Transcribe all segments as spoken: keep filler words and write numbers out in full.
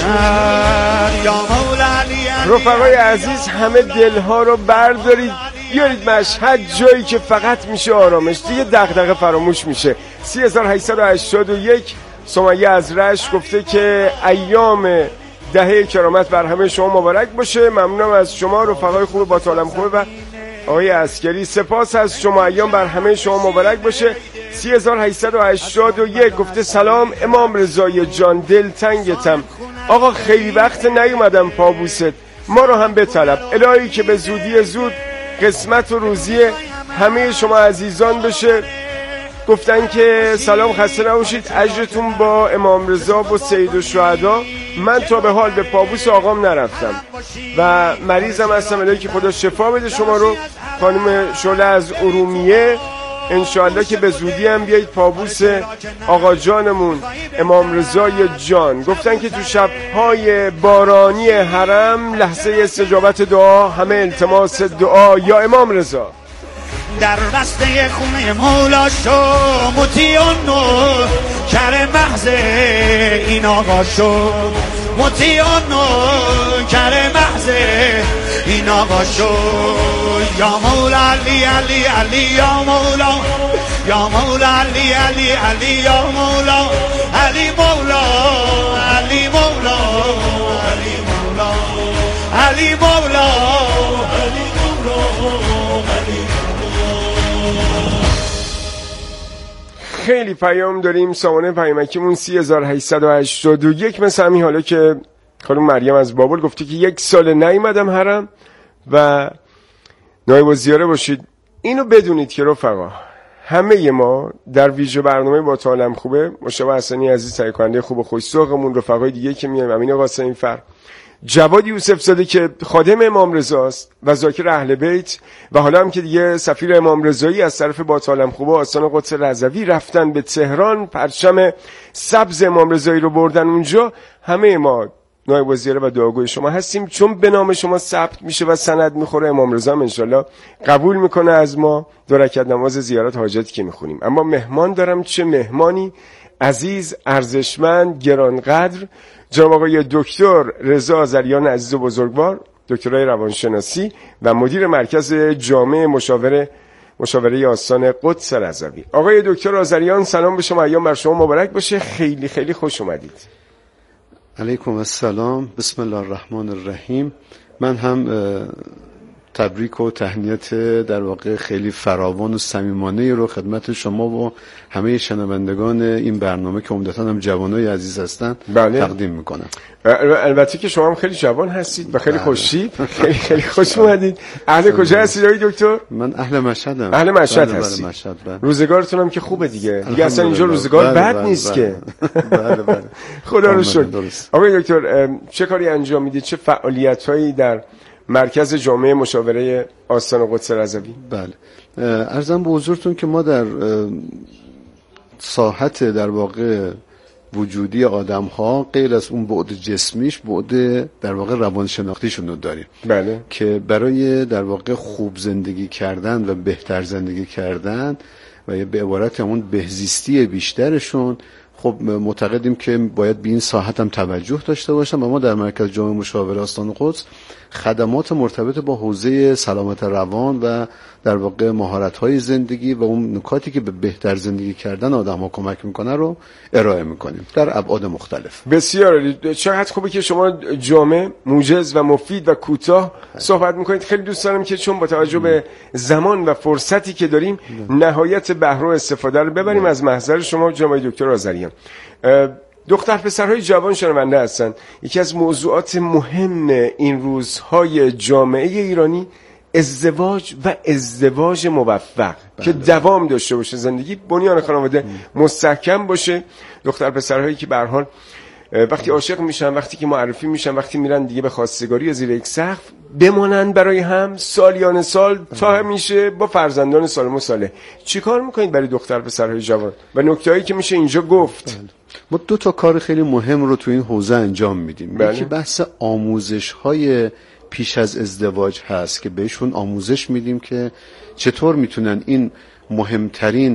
رفقای عزیز همه دلها رو بردارید بیارید مشهد، جایی که فقط میشه آرامش، دیگه دغدغه فراموش میشه. سه هزار و هشتصد و هشتاد و یک سمیه از رشت گفته که ایام دهه کرامت بر همه شما مبارک باشه. ممنونم از شما رفقای خوب با طالم خوب و آقای عسکری، سپاس از شما، ایام بر همه شما مبارک باشه. سه هزار و هشتصد و هشتاد و یک گفته سلام امام رضای جان، دلتنگتم آقا، خیلی وقت نیومدم پابوست، ما رو هم بطلب الهی که به زودی زود قسمت و روزی همه شما عزیزان بشه. گفتن که سلام خسته نباشید، اجرتون با امام رضا و سید الشهدا. من تا به حال به پابوس آقام نرفتم و مریضم هستم، الهی که خدا شفا بده شما رو. خانم شعله از ارومیه، انشاءالله که به زودی هم بیایید پابوس آقا جانمون امام رضای جان. گفتن که تو شب‌های بارانی حرم لحظه استجابت دعا، همه التماس دعا یا امام رضا. در بسته خونه مولا شو مطیانو کر محض این آقا شو، مطیانو کر محض این آقا شو. یا مولا علی علی علی یا مولا، یا مولا علی علی علی یا مولا، علی مولا علی مولا علی مولا علی مولا علی مولا علی. خیلی پیام داریم. سامانه پیامکیمون سه هزار و هشتصد و هشتاد و یک مثل همین حالا که خانم مریم از بابل گفته که یک سال نیومدم حرم و نایب الزیاره باشید. اینو بدونید که رفقا همه ما در ویژه برنامه با طالم خوبه، مشتاق حسنی عزیز تهیه کننده خوب و خوش‌ذوقمون، رفقای دیگه که میایم، امین قاسمی فر، جواد یوسف زاده که خادم امام رضاست و ذاکر اهل بیت و حالا هم که دیگه سفیر امام رضایی از طرف با طالم خوبه آستان قدس رضوی رفتن به تهران، پرچم سبز امام رضایی رو بردن اونجا. همه ما نایب الوزیر و دعاگوی شما هستیم، چون به نام شما ثبت میشه و سند میخوره. امام رضا هم انشالله قبول میکنه از ما دو رکعت نماز زیارت حاجتی که میخونیم. اما مهمان دارم، چه مهمانی عزیز، ارزشمند، گرانقدر، جناب آقای دکتر رضا آذریان عزیز و بزرگوار، دکترای روانشناسی و مدیر مرکز جامع مشاوره مشاوره آستان قدس رضوی. آقای دکتر آذریان سلام به شما، ایام بر شما مبارک باشه، خیلی خیلی خوش اومدید. علیکم السلام، بسم الله الرحمن الرحیم. من هم تبریک و تهنیت در واقع خیلی فراوان و صمیمانه رو خدمت شما و همه شنوندگان این برنامه که عمدتاً هم جوانای عزیز هستن بله. تقدیم میکنم. البته که شما هم خیلی جوان هستید و خیلی خوشی، خیلی خیلی خوش اومدید. اهل کجا هستید آقای دکتر؟ من اهل مشهدم. اهل مشهد بله هستید. بله مشهد بله. روزگارتون هم که خوبه دیگه. دیگه اصلا اینجا روزگار بله بد بله نیست بله که. بله بله. خدا رو شکر. آقای دکتر چه کاری انجام میدید؟ چه فعالیت‌هایی در مرکز جامعه مشاوره آستان قدس رضوی؟ بله. عرضم به حضورتون که ما در ساحت در واقع وجودی آدم ها غیر از اون بعد جسمیش بعد در واقع روانشناختیشون رو داریم. بله. که برای در واقع خوب زندگی کردن و بهتر زندگی کردن و به عبارت همون بهزیستی بیشترشون خب معتقدیم که باید به این ساحت هم توجه داشته باشم و ما در مرکز جامعه مشاوره آستان قدس خدمات مرتبط با حوزه سلامت روان و در واقع مهارت‌های زندگی و اون نکاتی که به بهتر زندگی کردن آدم‌ها کمک میکنه رو ارائه میکنیم در ابعاد مختلف. بسیار چقدر خوبه که شما جامع، موجز و مفید و کوتاه صحبت میکنید. خیلی دوست دارم که چون با توجه به زمان و فرصتی که داریم نهایت بهره و استفاده رو ببریم از محضر شما جناب دکتر آذریان. دختر پسرهای جوان شنونده هستن. یکی از موضوعات مهم این روزهای جامعه ایرانی ازدواج و ازدواج موفق بله. که دوام داشته باشه، زندگی بنیان خانواده مستحکم باشه. دختر پسرهایی که به هر حال وقتی عاشق میشن، وقتی که معرفی میشن، وقتی میرن دیگه به خواستگاری زیر یک سقف بمانن برای هم سالیان سال تا همیشه با فرزندان سالم و صالح. چیکار میکنید برای دختر پسرهای جوان و نکته‌ای که میشه اینجا گفت؟ بله. ما دو تا کار خیلی مهم رو تو این حوزه انجام میدیم. بله. یکی بحث آموزش‌های پیش از ازدواج هست که بهشون آموزش میدیم که چطور میتونن این مهمترین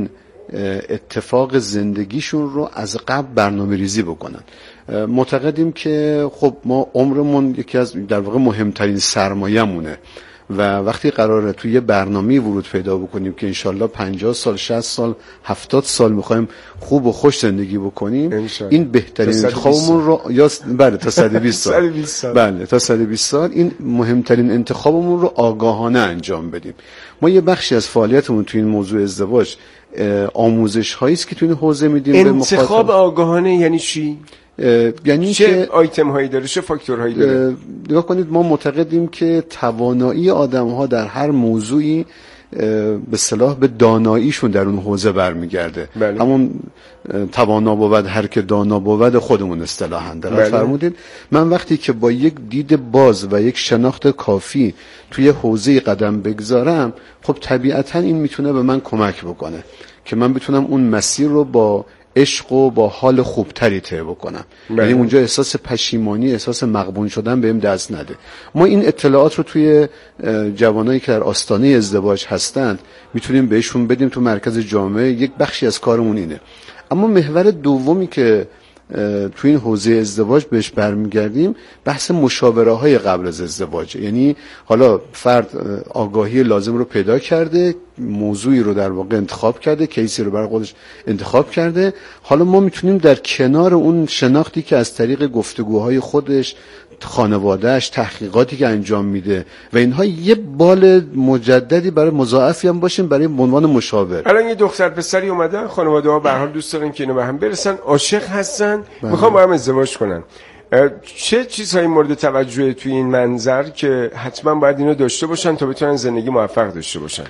اتفاق زندگیشون رو از قبل برنامه ریزی بکنن. معتقدیم که خب ما عمرمون یکی از در واقع مهمترین سرمایه‌مونه و وقتی قراره توی یه برنامه ورود پیدا بکنیم که انشالله پنجاه سال، شصت سال، هفتاد سال میخوایم خوب و خوش زندگی بکنیم، این بهترین انتخابمون رو یا بله تا صد و بیست سال بله تا صد و بیست سال این مهمترین انتخابمون رو آگاهانه انجام بدیم. ما یه بخشی از فعالیتمون توی این موضوع ازدواج آموزش هایی است که توی این حوزه میدیم به مخاطب. انتخاب آگاهانه یعنی چی؟ یعنی چه که آیتم هایی داره، چه فاکتورهایی داره؟ نگاه کنید، ما معتقدیم که توانایی آدم ها در هر موضوعی به اصطلاح به داناییشون در اون حوزه برمیگرده. بله. همون توانا بود هر که دانا بود خودمون اصطلاحاً در بله. فرمودید. من وقتی که با یک دید باز و یک شناخت کافی توی حوزه قدم بگذارم، خب طبیعتاً این میتونه به من کمک بکنه که من بتونم اون مسیر رو با عشق و با حال خوبتری طی بکنم. یعنی اونجا احساس پشیمانی، احساس مغبون شدن بهم دست نده. ما این اطلاعات رو توی جوانایی که در آستانه ازدواج هستند میتونیم بهشون بدیم تو مرکز جامعه. یک بخشی از کارمون اینه. اما محور دومی که تو این حوزه ازدواج بهش برمیگردیم بحث مشاوره های قبل از ازدواج. یعنی حالا فرد آگاهی لازم رو پیدا کرده، موضوعی رو در واقع انتخاب کرده، کیسی رو برای خودش انتخاب کرده، حالا ما میتونیم در کنار اون شناختی که از طریق گفتگوهای خودش، خانوادهش، تحقیقاتی که انجام میده و اینها یه بال مجددی برای مضاعفی هم باشیم برای عنوان مشاور. الان یه دختر پسری اومدن، خانواده ها به هر حال دوست دارن که اینو به هم برسن، عاشق هستن، میخوان با هم ازدواج کنن. چه چیزهایی مورد توجه توی این منظر که حتما باید اینو داشته باشن تا بتونن زندگی موفق داشته باشن؟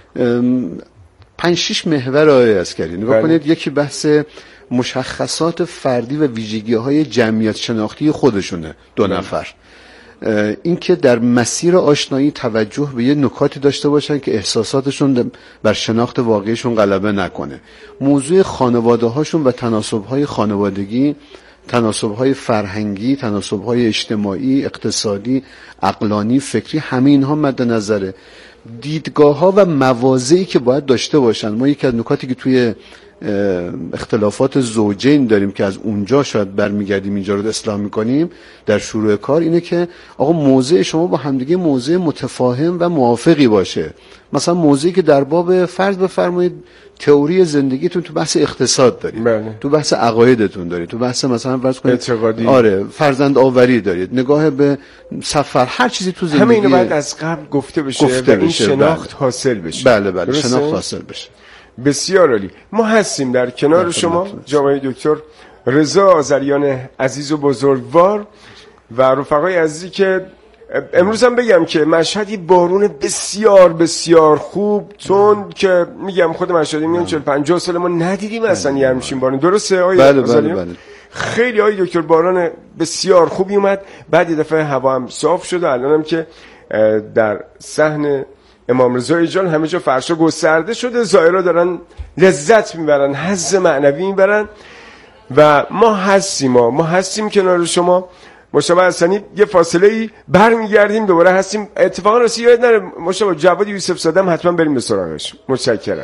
پنج شش محور آقای عسکری. نگاه کنید، یکی بحث مشخصات فردی و ویژگی‌های جمعیت شناختی خودشونه دو نفر. این که در مسیر آشنایی توجه به یه نکاتی داشته باشن که احساساتشون بر شناخت واقعیشون غلبه نکنه. موضوع خانواده هاشون و تناسب‌های خانوادگی، تناسب‌های فرهنگی، تناسب‌های اجتماعی، اقتصادی، عقلانی، فکری، همه اینها مد نظره. دیدگاه‌ها و مواضعی که باید داشته باشن. ما یکی از نکاتی که توی اختلافات زوجین داریم که از اونجا شاید برمیگردیم اینجا رو اصلاح میکنیم در شروع کار، اینه که آقا موضع شما با همدیگه موضع متفاهم و موافقی باشه. مثلا موضعی که در باب فرض بفرمایید تئوری زندگیتون تو بحث اقتصاد دارید، بله. تو بحث عقایدتون دارید، تو بحث مثلا فرض کنید اعتقادی، آره فرزند آوری دارید، نگاه به سفر، هر چیزی تو زندگی، همه اینو باید از قبل گفته بشه گفته و این بشه. شناخت بله. حاصل بشه. بله بله درسته؟ شناخت حاصل بشه. بسیار عالی. ما هستیم در کنار در شما جناب دکتر رضا آذریان عزیز و بزرگوار و رفقای عزیزی که امروز هم بگم که مشهدی بارون بسیار بسیار خوب تند که میگم خود مشهدی میگم چهل پنجاه سال ما ندیدیم اصلا یه همچین بارون. درسته آقای بله بله بله. خیلی آقای دکتر باران بسیار خوبی اومد، بعد یه دفعه هوا هم صاف شد و الانم که در صحن امام رضا جان همه جا فرشا گسترده شده، زائرها دارن لذت میبرن، حظ معنوی میبرن و ما هستیم ما, ما هستیم کنار شما. مشتبه حسنی یه فاصله ای برمیگردیم دوباره هستیم. اتفاقا راستی یاد نره مشتبه جواد یوسف زاده حتما بریم به سراغش. متشکرم.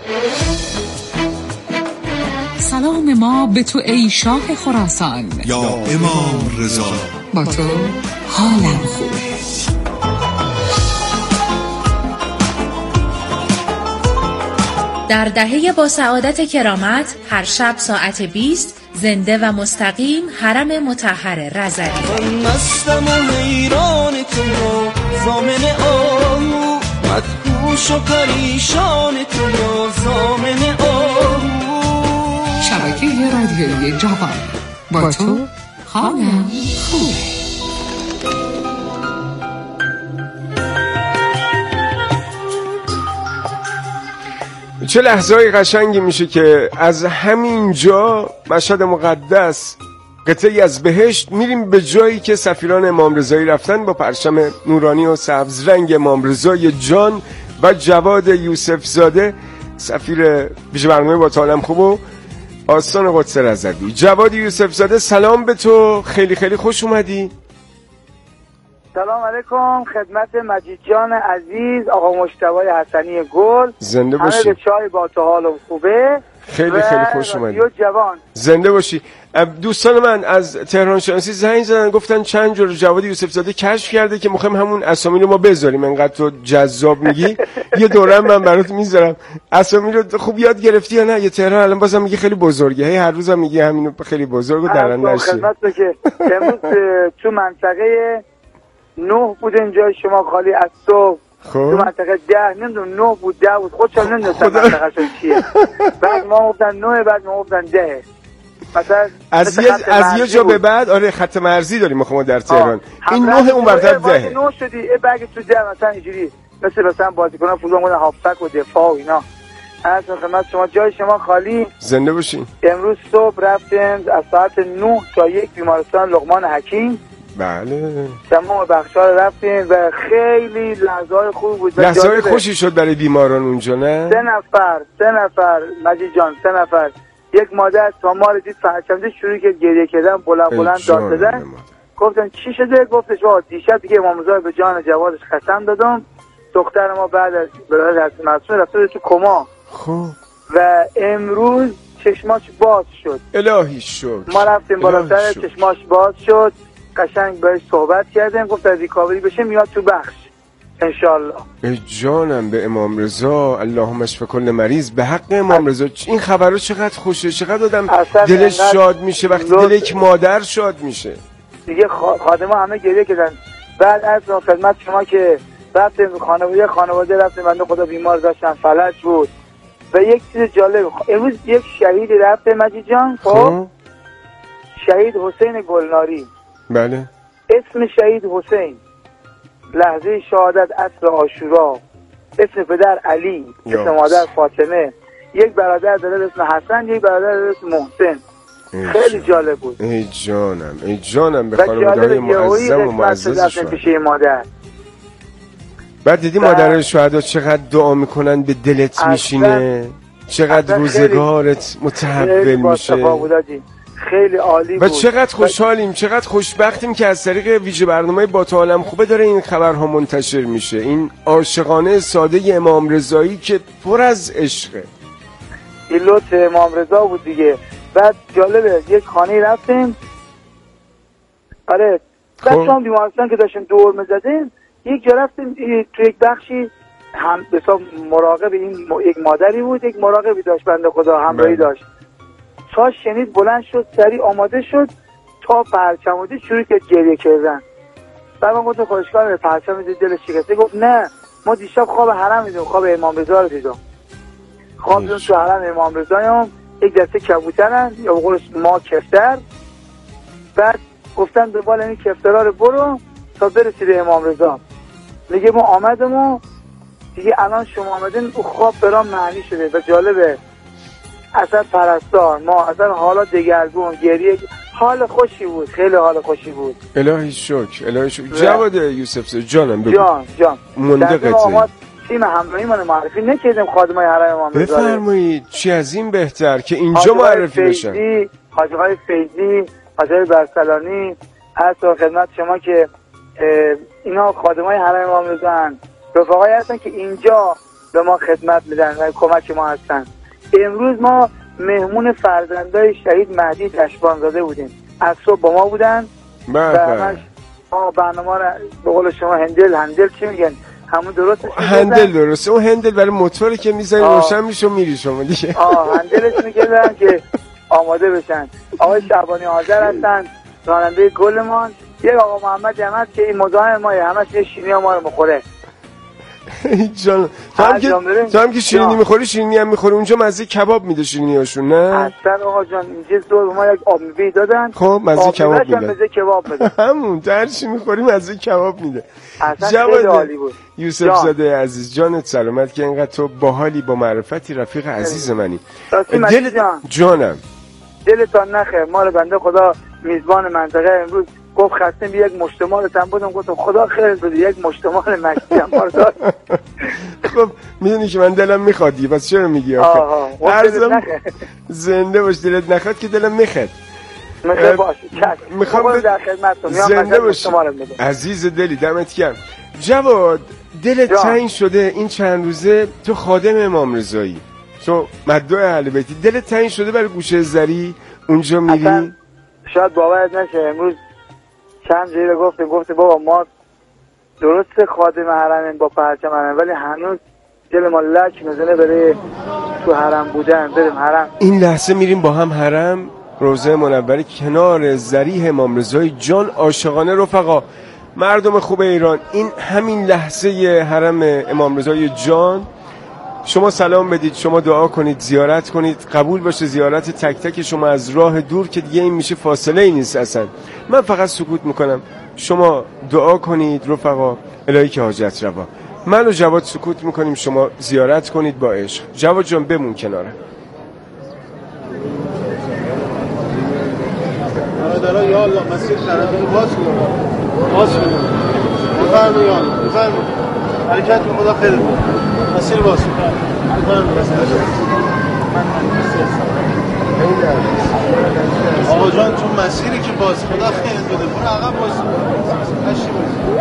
سلام ما به تو ای شاه خراسان، یا امام رضا، با تو حالم خوبه. در دهه با سعادت کرامت هر شب ساعت بیست زنده و مستقیم حرم مطهر رضوی. من مستم و حیران تو، ضامن آهو، مدهوش و پریشان تو، ضامن آهو. شبکه رادیویی جوان، با تو حالم خوبه. چه لحظه‌های قشنگی میشه که از همین جا مشهد مقدس، قطعی از بهشت، میریم به جایی که سفیران امام رضایی رفتن با پرچم نورانی و سبز رنگ امام رضای جان و جواد یوسف زاده، سفیر پیش برنامه با تعالم خوب و آستان قدس رضوی. جواد یوسف زاده سلام به تو، خیلی خیلی خوش اومدی. سلام علیکم خدمت مجید جان عزیز، آقا مجتبی حسنی گل، زنده باشی. همه به چای با تو حال خوبه. خیلی خیلی خوش اومدی. رادیو جوان زنده باشی. دوستان من از تهران شناسی زنگ زدن گفتن چند جور جواد یوسف زاده کشف کرده که میخوایم همون اسامی رو ما بذاریم. انقدر تو جذاب میگی یه دوره من برات میذارم. اسامی رو خوب یاد گرفتی یا نه؟ یه تهران الان بازم میگی خیلی بزرگه، هی هر روزم میگی همینو خیلی بزرگو درن نشی. خدمت تو که امروز تو منطقه نه بود اینجا شما خالی از صبح خب تو منطقه ده نمیدونم نه بود ده بود خودشم نمیدونستم منطقه شون چیه. بعد ما گفتن نه بعد ما گفتن ده. مثلا از یه از یه جا به بعد آره خط مرزی داریم ما در تهران. این نه اون برتر ده. نه شدی ای بگی تو ده مثلا اینجوری مثل مثلا بازیکنان فوتبال مون هافبک و دفاع و اینا. از خدمت شما جای شما خالی. زنده باشین. امروز صبح رفتیم از ساعت نه تا یک بیمارستان لقمان حکیم. بله تمام بخش‌ها رفتیم و خیلی لحظه‌های خوب بود. لحظه‌های خوشی شد برای بیماران اونجا نه؟ سه نفر سه نفر مجید جان سه نفر یک مادر تا ما رو دید پرچمده شروع کرد گریه کردن بلند بلند داد زدن. گفتن چی شده؟ گفتش آقا دیشب دیگه امام رضا به جان جوادش قسم دادم دختر ما بعد از برای از معصوم رفته تو کما. خب و امروز چشماش باز شد. الهی شد. ما رفتیم بالاتر چشماش باز شد. قشنگ بهش صحبت کردیم گفت از ریکاوری بشه میاد تو بخش انشالله. ای جانم به امام رضا اللهم اشف کل مریض. به حق امام رضا این خبرها چقدر خوشه، چقدر آدم دلش شاد میشه وقتی دل یک مادر شاد میشه. دیگه خادمه همه گریه کردن. بعد از خدمت شما که رفتیم خانواده خانواده رفتیم بنده خدا بیمار داشتن فلج بود. و یک چیز جالب امروز یک شهید رفته مجید جان. خب شهید حسین گلناری. بله اسم شهید حسین لحظه شهادت عصر عاشورا، اسم پدر علی، اسم مادر فاطمه، یک برادر داره اسم حسن، یک برادر داره اسم محسن. خیلی جالب بود. ای جانم ای جانم به خانواده‌های معظم و معزز پیشه مادر. بعد دیدی مادرای شهدا چقدر دعا میکنن به دلت میشینه، چقدر روزگارت متحول میشه. خیلی عالی بود و چقدر خوشحالیم، چقدر خوشبختیم که از طریق ویژه برنامه با تو عالم خوبه داره این خبرها منتشر میشه. این عاشقانه ساده امام رضایی که پر از عشقه. این لطف امام رضا بود دیگه. بعد جالبه یک خانه رفتیم آره بعد شما بیمارستان که داشتیم دور میزدیم یک جا رفتیم تو یک بخشی هم بسا مراقب این یک مادری بود، یک مراقبی داشت بنده خدا همراهی داشت. تا شنید بلند شد سریع آماده شد تا پرچم دید شروع کرد گریه کردن. بعد من گفتم خوشحال پرچم دید دلش شکسته. گفت نه ما دیشب خواب حرم دیدم، خواب امام رضا رو دیدم. خواب دیدم تو حرم امام رضا هم یک دسته کبوترن یا به قول ما کفتر. بعد گفتن دنبال این کفترها رو برو تا برسی به امام رضا. میگه ما آمدم و دیگه الان شما آمدین او خواب برام معنی شده. و جالبه اصلا پرستار ما اصلا حالا دگرگون گریه حال خوشی بود، خیلی حال خوشی بود. الهی شکر الهی شکر. جواد یوسف زاده جانم بگو. جان جان مونده قطعه تیم همراهی من معرفی نکردیم خادمای حرم امام رضا. بفرمایید چی از این بهتر که اینجا معرفی بشن. حاجی های فیضی، حاجی های برسلانی از خدمت شما که اینا خادمای حرم امام رضا هستن، رفقایی هستن که اینجا به ما خدمت میدن و کمک ما هستن. امروز ما مهمون فرزندای شهید مهدی تشبان زاده بودیم. از صبح با ما بودن و همش ما برنامه رو به قول شما هندل هندل چی میگن همون درسته؟ هندل درسته. اون هندل برای موتوری که میزنی روشن میشه و میری شما دیگه. آه هندلش میگردن که آماده بشن. آقای شعبانی حاضر هستن راننده گلمان. یک آقا محمد جمعت که این مزاحم ماه همش یه شیرینی ما رو مخوره. جان تو هم که تو هم که شیرینی میخوری شیرینی هم میخوری اونجا مزه کباب میده شیرینی هاشون نه؟ اصلا آقا جان اینجا دور ما یک آب میوه دادن. خب مزه کباب میده. مزه کباب میده. همون هر چی میخوری مزه کباب میده. اصلا خیلی عالی بود. یوسف زاده عزیز جانت سلامت که اینقدر تو باحالی با معرفتی رفیق عزیز منی. دل جان. جانم دلتان نخیر ما رو بنده خدا میزبان منطقه امروز گفت خستیم یک مشتمال تن بودم گفتم خدا خیر بده یک مشتمال مشتی هم بار داد. خب میدونی که من دلم میخواد دیگه بس چرا میگی آخه عرضم زنده باش دلت نخواد که دلم میخواد میخوام در خدمتتون زنده باش عزیز دلی دمت گرم. جواد دلت تنگ شده این چند روزه تو خادم امام رضایی تو مدعو اهل بیتی، دلت تنگ شده برای گوشه زری اونجا میری؟ اصلا شاید باورت نشه امروز چند جایی رو گفتیم گفتیم بابا ما درسته خادم حرمین با پرچم حرم، ولی هنوز دل ما لک میزنه برای تو حرم بودن، بریم حرم. این لحظه میریم با هم حرم، روضه منوره کنار ضریح امام رضای جان عاشقانه. رفقا مردم خوب ایران، این همین لحظه حرم امام رضای جان، شما سلام بدید، شما دعا کنید، زیارت کنید، قبول باشه زیارت تک تک شما از راه دور که دیگه این میشه فاصله ای نیست اصلا. من فقط سکوت میکنم، شما دعا کنید رفقا، الهی که حاجت روا. من و جواد سکوت میکنیم، شما زیارت کنید با عشق. جواد جان بمون کنارم. دارا یا الله مسیر طرفی باز کن، باز کن، بفرمایید یا الله، بفرمایید حرکت کن، خدا خیر کنه، مسیر باز کن، بفرمایید. آقا جان تو مسیری که باز خدا خیر بده، برو عقب باز کن، هشی باز.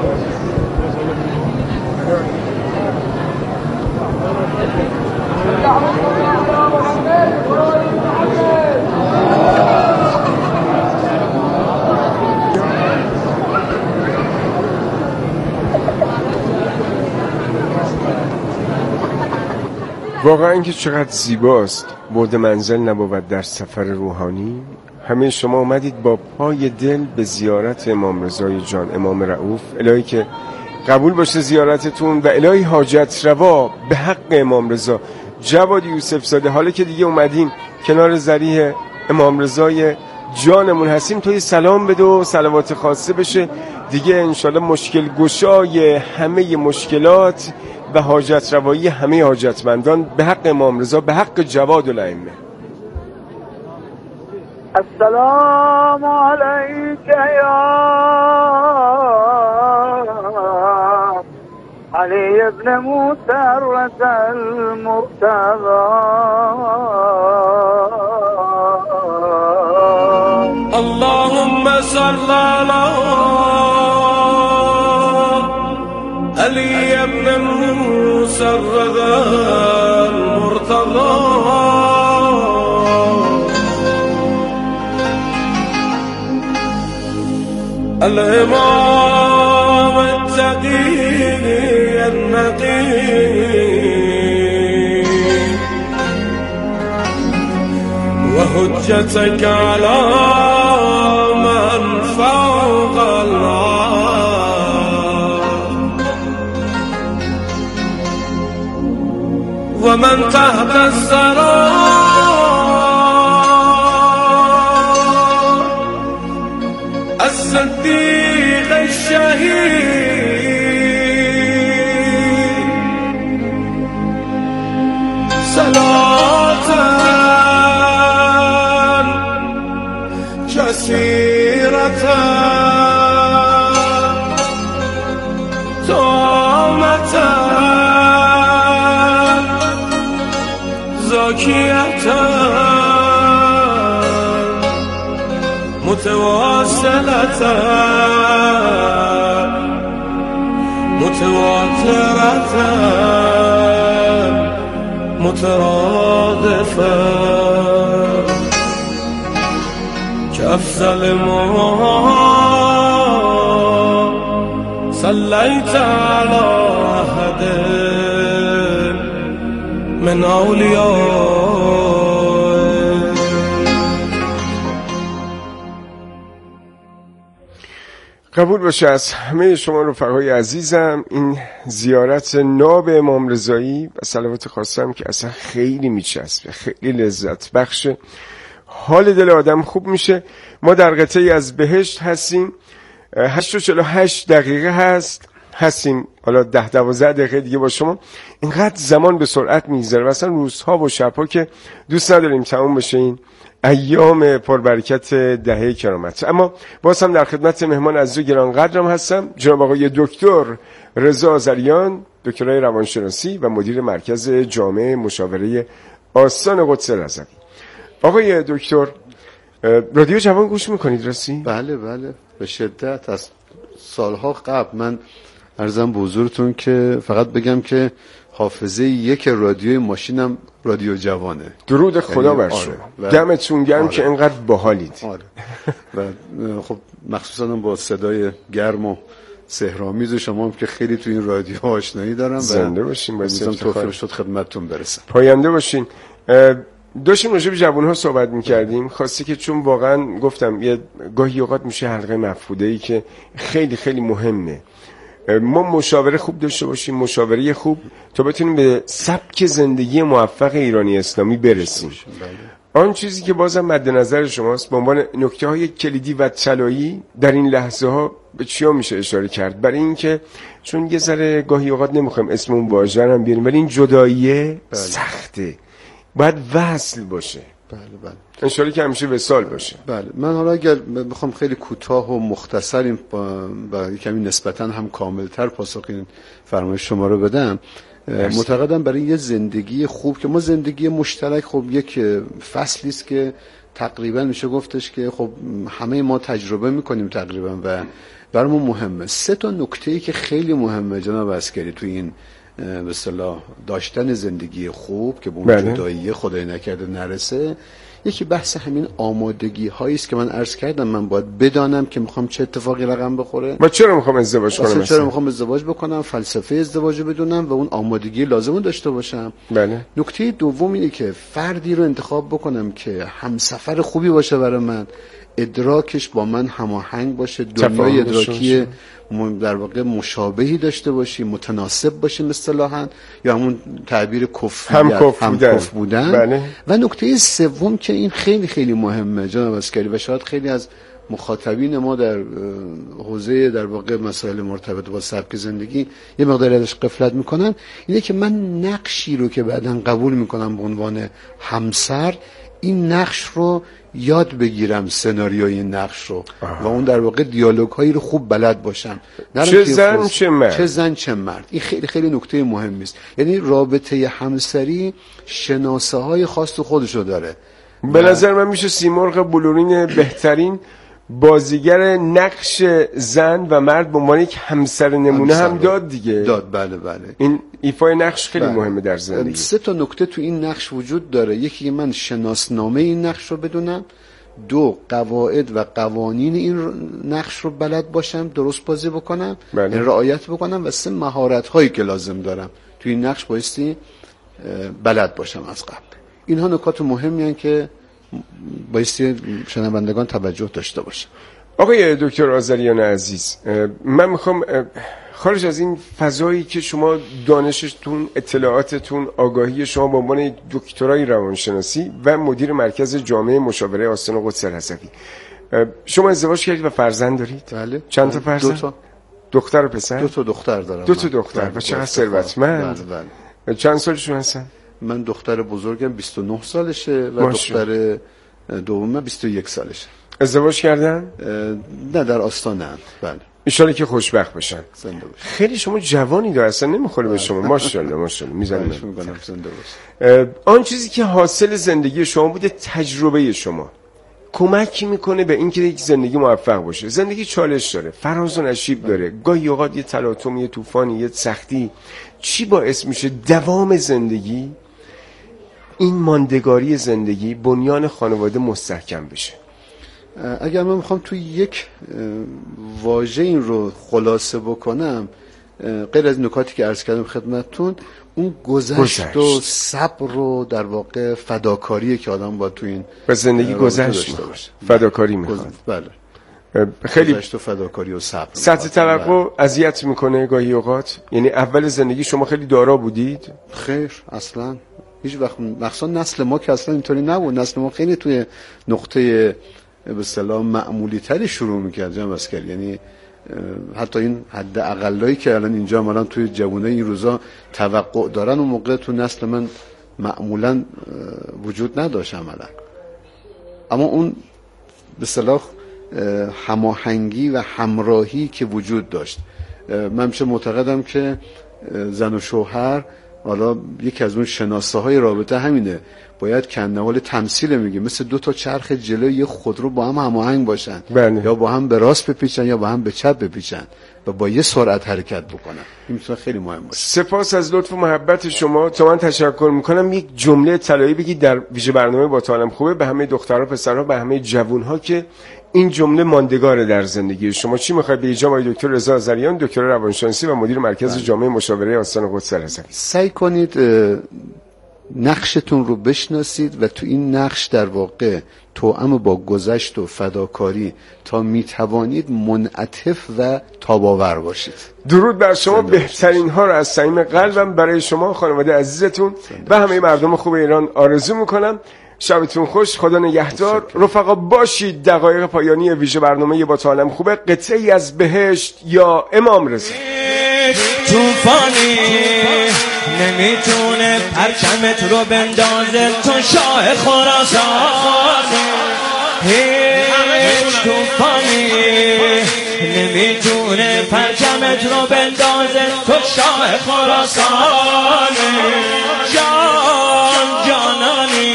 واقعا اینکه چقدر زیباست برد منزل نبود در سفر روحانی. همه شما اومدید با پای دل به زیارت امام رضای جان، امام رؤوف. الهی که قبول باشه زیارتتون و الهی حاجت روا به حق امام رضا. جواد یوسف زاده، حالا که دیگه اومدیم کنار ضریح امام رضای جانمون هستیم، توی سلام بده و صلوات خاصه بشه دیگه انشالله مشکل گشای همه مشکلات و حاجت روایی همه حاجتمندان به حق امام رضا، به حق جواد الائمه. السلام علیک یا علی ابن موسی المرتضی. اللهم صل علی علی ابن موسی المرتضی. الإمام التقي النقي وحجتك على من فوق العالم ومن تحت الثرى الصديق الشهيد صلاة كثيرة تامة زاكية متواصلة متواترة مترادفة كأفضل ما صليت على أحد من أولياء. قبول باشه از همه شما رفقای عزیزم این زیارت ناب امام رضایی و صلوات خاصم که اصلا خیلی میچسبه، خیلی لذت بخشه، حال دل آدم خوب میشه. ما در قطعی از بهشت هستیم، هشت و چهل و هشت دقیقه هست هستیم، حالا ده دوازده دقیقه دیگه با شما. اینقدر زمان به سرعت میگذره و اصلا روزها و شبها که دوست نداریم تموم بشه این ایام پربرکت دهه کرامت. اما باز هم در خدمت مهمان عزیز و گرانقدرم هستم، جناب آقای دکتر رضا آذریان، دکترای روانشناسی و مدیر مرکز جامعه مشاوره آستان قدس رضوی. آقای دکتر، رادیو جوان گوش میکنید راستی؟ بله بله به شدت. از سالها قبل من عرضم به حضورتون که فقط بگم که حافظه یک رادیوی ماشینم رادیو جوانه. درود خدا بر شما. آره. دمتون گرم آره. که اینقدر باحالید. آره. و خب مخصوصا با صدای گرم و سحرآمیز شما هم که خیلی تو این رادیو آشنایی دارم. زنده باشین. باید توفیق شد خدمتتون برسم. پاینده باشین. داشتیم راجع به جوان‌ها صحبت می‌کردیم. خواسته که چون واقعا گفتم یه گاهی اوقات میشه حلقه مفقوده‌ای که خیلی خیلی مهمه. ما مشاوره خوب داشته باشیم، مشاوره خوب تا بتونیم به سبک زندگی موفق ایرانی اسلامی برسیم. آن چیزی که بازم مد نظر شماست به عنوان نکته‌های کلیدی و طلایی در این لحظه ها به چیا میشه اشاره کرد؟ برای اینکه چون یه ذره گاهی اوقات نمیخوایم اسم اون واژه رو هم بیاریم، ولی این جداییه بله. سخته، باید وصل باشه. بله بله. انشالله که همیشه وصال باشه. بله. من حالا اگر بخوام خیلی کوتاه و مختصر این با کمی نسبتاً هم کاملتر پاسخ این فرمایش شما رو بدم، معتقدم برای یه زندگی خوب که ما زندگی مشترک خب یک فصلی است که تقریبا میشه گفتش که خب همه ما تجربه میکنیم تقریبا و برامون مهمه. سه تا نکته‌ای که خیلی مهمه جناب عسکری تو این به اصطلاح داشتن زندگی خوب که به اون بله. جدایی خدای نکرده نرسه، یکی بحث همین آمادگی هایی است که من عرض کردم من باید بدانم که میخوام چه اتفاقی رقم بخوره و چرا میخوام ازدواج کنم، چرا میخوام ازدواج بکنم، فلسفه ازدواج رو بدونم و اون آمادگی لازم رو داشته باشم. بله. نکته دوم اینه که فردی رو انتخاب بکنم که همسفر خوبی باشه برای من، ادراکش با من هماهنگ باشه، دنیای ادراکی در واقع مشابهی داشته باشیم، متناسب باشیم اصطلاحاً، یا همون تعبیر کفر هم کف بودن, بودن. بله. و نکته سوم که این خیلی خیلی مهمه جناب عسکری و شاید خیلی از مخاطبین ما در حوزه در واقع مسائل مرتبط با سبک زندگی یه مقدار ازش غفلت میکنن، اینه که من نقشی رو که بعداً قبول میکنم به عنوان همسر، این نقش رو یاد بگیرم، سناریوی این نقش رو آه. و اون در واقع دیالوگ هایی رو خوب بلد باشم، چه زن چه مرد، چه زن چه مرد. این خیلی خیلی نکته مهمی است. یعنی رابطه همسری شناسه های خاص تو خودش رو داره. به نظر من میشه سیمرغ بلورین بهترین بازیگر نقش زن و مرد به عنوان یک همسر نمونه همسر هم داد دیگه. داد بله بله. این ایفای نقش خیلی بله. مهمه در زندگی. سه تا نکته تو این نقش وجود داره. یکی من شناسنامه این نقش رو بدونم، دو قواعد و قوانین این نقش رو بلد باشم، درست بازی بکنم، بله. رعایت بکنم، و سه مهارت هایی که لازم دارم تو این نقش بایستی بلد باشم از قبل. اینها نکات مهمی هستند که بایستی شنوندگان توجه داشته باشن. آقای دکتر آذریان عزیز، من میخوام خارج از این فضایی که شما دانشتون، اطلاعاتتون، آگاهی شما به عنوان دکترای روانشناسی و مدیر مرکز جامعه مشاوره آستان قدس الحصفی، شما ازدواج کردید و فرزند دارید؟ بله. چند تا فرزند؟ دو تا. دختر و پسر؟ دو تا دختر دارم. دو تا دختر. و چقدر ثروتمند. بله بله. چند سالشون هستن؟ من دختر بزرگم بیست و نه سالشه و دختر دومم بیست و یک سالشه. ازدواج کردن؟ نه در آستانه. بله. ایشالا که خوشبخت باشن. زنده باشن. خیلی شما جوانی دار اصلا نمیخوره به شما. ماشاءالله ماشاءالله میزنم. زنده باشن. آن چیزی که حاصل زندگی شما بوده، تجربه شما کمک میکنه به اینکه یک زندگی موفق باشه. زندگی چالش داره، فراز و نشیب داره، گاهی اوقات یه تلاطم، یه طوفانی، یه سختی. چی باعث میشه دوام زندگی، این ماندگاری زندگی، بنیان خانواده مستحکم بشه؟ اگر من میخوام توی یک واژه این رو خلاصه بکنم، غیر از نکاتی که عرض کردم خدمتتون، اون گذشت, گذشت و صبر رو در واقع فداکاریه که آدم باید تو این به زندگی گذشت باشه. فداکاری میخواد. بله. خیلی گذشت و فداکاری و صبر. سطح توقع اذیت میکنه گاهی اوقات. یعنی اول زندگی شما خیلی دارا بودید؟ خیر اصلا هیچ وقت. مخصوصا نسل ما که اصلا اینطوری نبود. نسل ما خیلی توی نقطه به اصطلاح معمولی تری شروع میکرد جناب عسکری. یعنی حتی این حد اقلایی که الان اینجا مثلا توی جوونه این روزا توقع دارن، اون موقع تو نسل من معمولا وجود نداشت عملا. اما اون به اصطلاح هماهنگی و همراهی که وجود داشت، من میشه معتقدم که زن و شوهر، حالا یکی از اون شناسه های رابطه همینه، باید کنه‌حال تمثیل میگیم مثل دو تا چرخ جلوی یه خودرو با هم هماهنگ باشن، بله. یا با هم به راست بپیچن یا با هم به چپ بپیچن و با یه سرعت حرکت بکنن. این میتونه خیلی مهم باشه. سپاس از لطف و محبت شما. تا من تشکر میکنم. یک جمله طلایی بگید در ویژه برنامه با تو عالم خوبه به همه دخترها پسرها به همه جوانها که این جمله ماندگاره در زندگی شما. چی میخواید بگید جناب آقای دکتر رضا آذریان، دکتر روانشناسی و مدیر مرکز بله. جامعه مشاوره آستان قدس رضوی؟ سعی کنید نقشتون رو بشناسید و تو این نقش در واقع توأم با گذشت و فداکاری تا میتوانید منعطف و تاباور باشید. درود بر شما. بهترین ها رو از صمیم قلبم برای شما خانواده عزیزتون و همه مردم خوب ایران آرزو میکنم. شبتون خوش، خدا نگهدار. رفقا باشید. دقایق پایانی ویژه برنامه با تو عالم خوبه، قطعی از بهشت یا امام رضا. توفانی نمیتونه پرچمت رو بندازه، تو شاه خراسانی. هیچ توفانی نمیتونه پرچمت رو بندازه، تو شاه خراسانی. جان جانانی.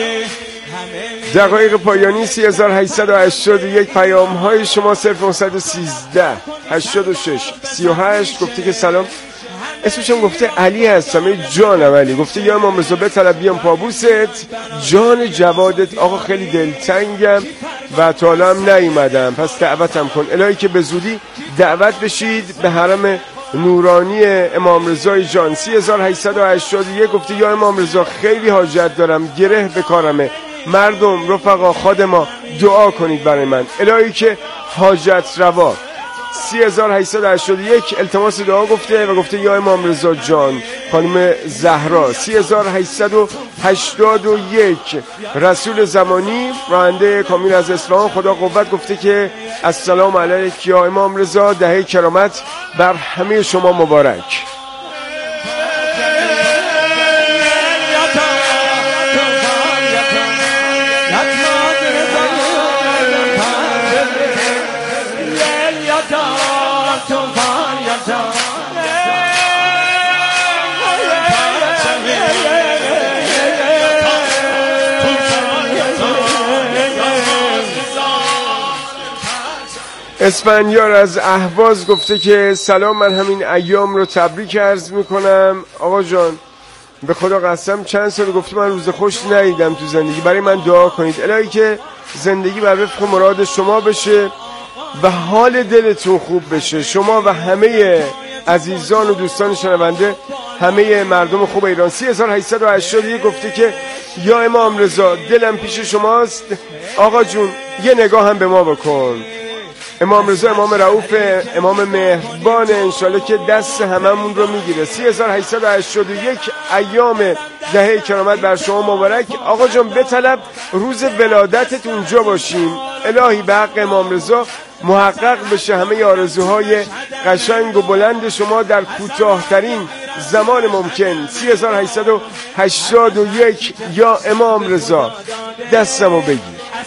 دقایق پایانی سی هزار و هشتصد و هشتاد و یک. پیام های شما صفر نهصد و سیزده هشتاد و شش سی و هشت. گفته که سلام، اسمشم گفته علی هستم. ای جانم علی. گفته یا امام رضا بطلب بیام پابوست، جان جوادت. آقا خیلی دلتنگم و تا حالا هم نیومدم، پس دعوتم کن الهی که به زودی دعوت بشید به حرم نورانی امام رضای جان. سی هزار و هشتصد و هشتاد و یک. گفته یا امام رضا خیلی حاجت دارم، گره به کارمه. مردم رفقا خادما دعا کنید برای من الهی که حاجت روا. سی هزار و هشتصد و هشتاد و یک. التماس دعا گفته و گفته یا امام رضا جان خانم زهرا. سی هزار و هشتصد و هشتاد و یک. رسول زمانی راننده کامیون از اصفهان خدا قوت گفته که السلام علیک یا امام رضا، دهه کرامت بر همه شما مبارک. اسفندیار از اهواز گفته که سلام، من همین ایام رو تبریک عرض میکنم. آقا جان به خدا قسم چند سال گفته من روز خوش ندیدم تو زندگی، برای من دعا کنید الهی که زندگی بر وفق مراد شما بشه و حال دلتون خوب بشه، شما و همه عزیزان و دوستان شنونده، همه مردم خوب ایران. سی هزار و هشتصد و هشتاد و یک. گفته که یا امام رضا دلم پیش شماست، آقا جون یه نگاه هم به ما بکن. امام رضا امام رؤوف، امام مهربان، انشالله که دست هممون رو میگیره. سی هزار و هشتصد و هشتاد و یک. ایام دهه کرامت بر شما مبارک. آقا جان بطلب روز ولادتت اونجا باشیم الهی به حق امام رضا محقق بشه همه آرزوهای قشنگ و بلند شما در کوتاه‌ترین زمان ممکن. سی هزار و هشتصد و هشتاد و یک. یا امام رضا دستمو بگیر.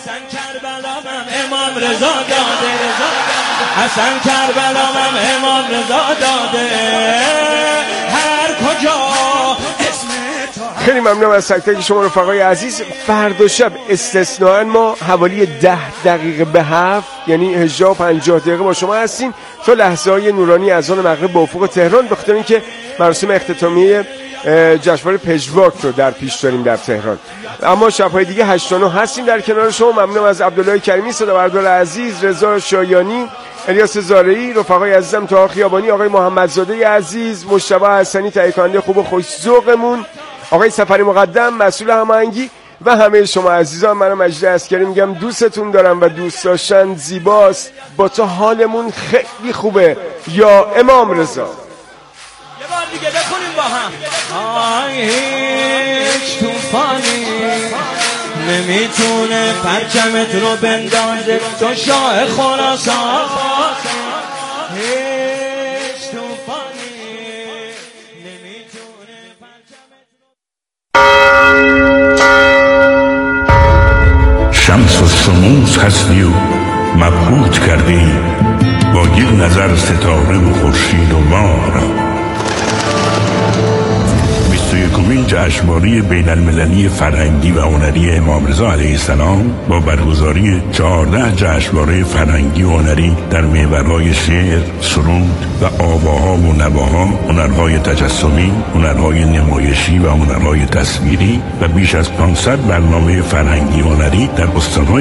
امام رضا داده، حسن کربلام امام رضا داده، هر کجا اسم تو. خیلی ممنونم از تک تک شما رفقای عزیز. فردا شب استثناءً ما حوالی ده دقیقه به هفت یعنی هجده و پنجاه دقیقه با شما هستیم تا لحظه های نورانی اذان مغرب به افق تهران، بخاطر اینکه مراسم اختتامیه جشنواره پژواک رو در پیش داریم در تهران. اما شب‌های دیگه هشت تا نه هستیم در کنار شما. ممنونم از عبدالله کریمی، صدابردار عزیز، رضا شایانی، الیاس زارعی، رفقای عزیزم طاها خیابانی، آقای محمدزاده عزیز، مجتبی حسنی تهیه کننده خوب و خوش ذوقمون، آقای سفری مقدم مسئول هماهنگی و همه شما عزیزان. منم مجید عسکری میگم دوستتون دارم و دوست داشتن زیباست. با تو حالمون خیلی خوبه. یا امام رضا. یه بار دیگه بخونیم با هم. آی هیچ توفانی نمیتونه پرچمت رو بندازه، تو شاه خراسان. هیچ توفانی نمیتونه پرچمت رو. شمس و شموس هستی و مبهوت کردی با یک نظر ستاره و خورشید و ماه را. بیست بیست و یکمین جشنواره بین المللی فرهنگی و هنری امام رضا علیه السلام با برگزاری چهارده جشنواره فرهنگی و هنری در محورهای شعر، سرود و آواها و نواها، هنرهای تجسمی، هنرهای نمایشی و هنرهای تصویری و بیش از پانصد برنامه فرهنگی و هنری در استان‌های